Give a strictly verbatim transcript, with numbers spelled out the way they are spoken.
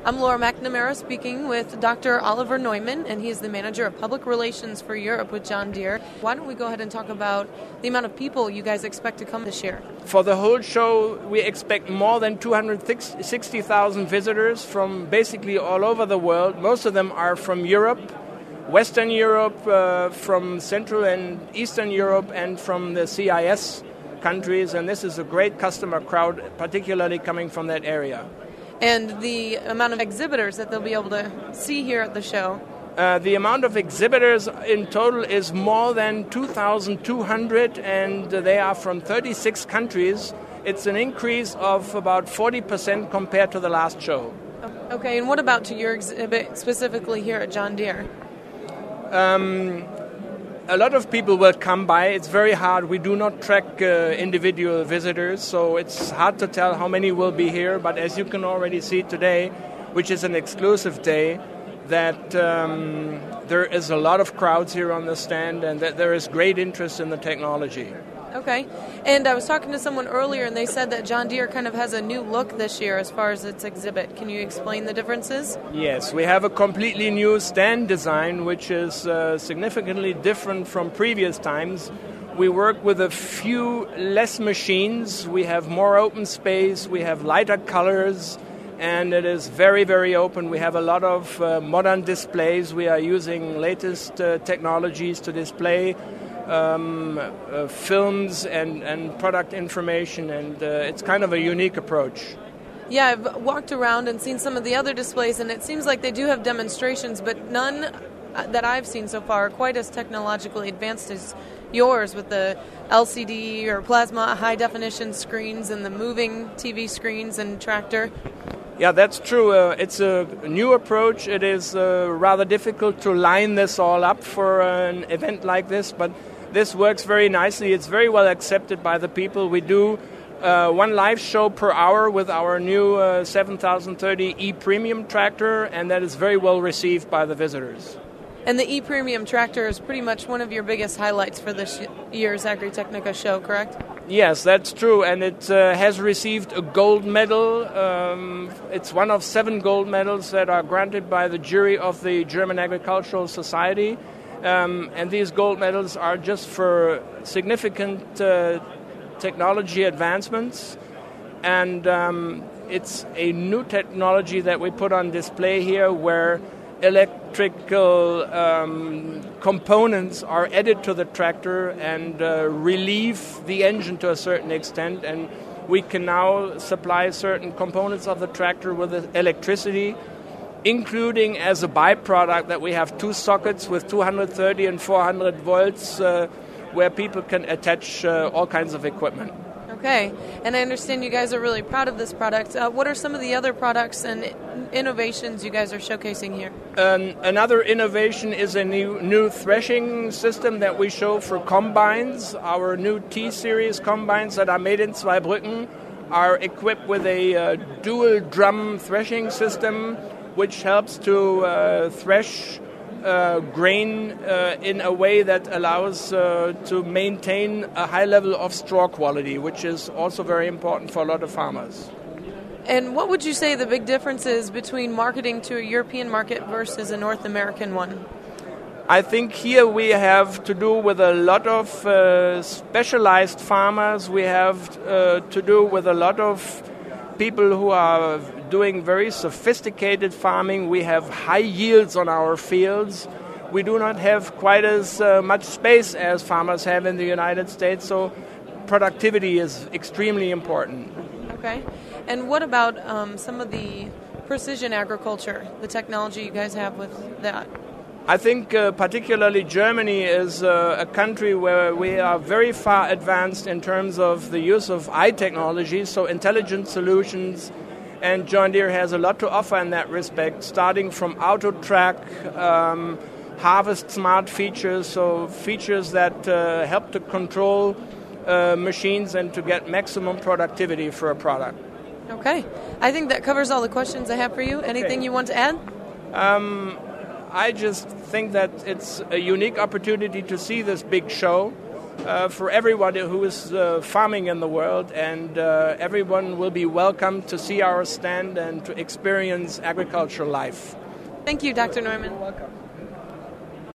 I'm Laura McNamara speaking with Doctor Oliver Neumann, and he's the Manager of Public Relations for Europe with John Deere. Why don't we go ahead and talk about the amount of people you guys expect to come this year? For the whole show, we expect more than two hundred sixty thousand visitors from basically all over the world. Most of them are from Europe, Western Europe, uh, from Central and Eastern Europe, and from the C I S countries, and this is a great customer crowd, particularly coming from that area. And the amount of exhibitors that they'll be able to see here at the show? Uh, the amount of exhibitors in total is more than two thousand two hundred, and they are from thirty-six countries. It's an increase of about forty percent compared to the last show. Okay, and what about to your exhibit specifically here at John Deere? Um, a lot of people will come by. It's very hard. We do not track uh, individual visitors, so it's hard to tell how many will be here. But as you can already see today, which is an exclusive day, that um, there is a lot of crowds here on the stand and that there is great interest in the technology. Okay. And I was talking to someone earlier, and they said that John Deere kind of has a new look this year as far as its exhibit. Can you explain the differences? Yes, we have a completely new stand design, which is uh, significantly different from previous times. We work with a few less machines. We have more open space. We have lighter colors. And it is very, very open. We have a lot of uh, modern displays. We are using latest uh, technologies to display um, uh, films and, and product information, and uh, it's kind of a unique approach. Yeah, I've walked around and seen some of the other displays, and it seems like they do have demonstrations, but none that I've seen so far are quite as technologically advanced as yours, with the L C D or plasma high-definition screens and the moving T V screens and tractor. Yeah, that's true. Uh, it's a new approach. It is uh, rather difficult to line this all up for an event like this, but this works very nicely. It's very well accepted by the people. We do uh, one live show per hour with our new uh, seven thousand thirty E Premium tractor, and that is very well received by the visitors. And the E Premium tractor is pretty much one of your biggest highlights for this year's Agritechnica show, correct? Yes, that's true, and it uh, has received a gold medal. Um, it's one of seven gold medals that are granted by the jury of the German Agricultural Society, um, and these gold medals are just for significant uh, technology advancements, and um, it's a new technology that we put on display here where electrical um, components are added to the tractor and uh, relieve the engine to a certain extent, and we can now supply certain components of the tractor with electricity, including as a byproduct that we have two sockets with two hundred thirty and four hundred volts uh, where people can attach uh, all kinds of equipment. Okay, and I understand you guys are really proud of this product. Uh, what are some of the other products and innovations you guys are showcasing here? Um, another innovation is a new new threshing system that we show for combines. Our new T-Series combines that are made in Zweibrücken are equipped with a uh, dual drum threshing system, which helps to uh, thresh Uh, grain uh, in a way that allows uh, to maintain a high level of straw quality, which is also very important for a lot of farmers. And what would you say the big difference is between marketing to a European market versus a North American one? I think here we have to do with a lot of uh, specialized farmers. We have uh, to do with a lot of people who are doing very sophisticated farming. We have high yields on our fields. We do not have quite as uh, much space as farmers have in the United States, so productivity is extremely important. Okay. And what about um, some of the precision agriculture, the technology you guys have with that? I think uh, particularly Germany is uh, a country where we are very far advanced in terms of the use of eye technology, so intelligent solutions, and John Deere has a lot to offer in that respect, starting from auto-track, um, harvest smart features, so features that uh, help to control uh, machines and to get maximum productivity for a product. Okay. I think that covers all the questions I have for you. Anything Okay. you want to add? Um, I just think that it's a unique opportunity to see this big show. uh, for everyone who is uh, farming in the world, and uh, everyone will be welcome to see our stand and to experience agricultural life. Thank you, Doctor Neumann. You're welcome.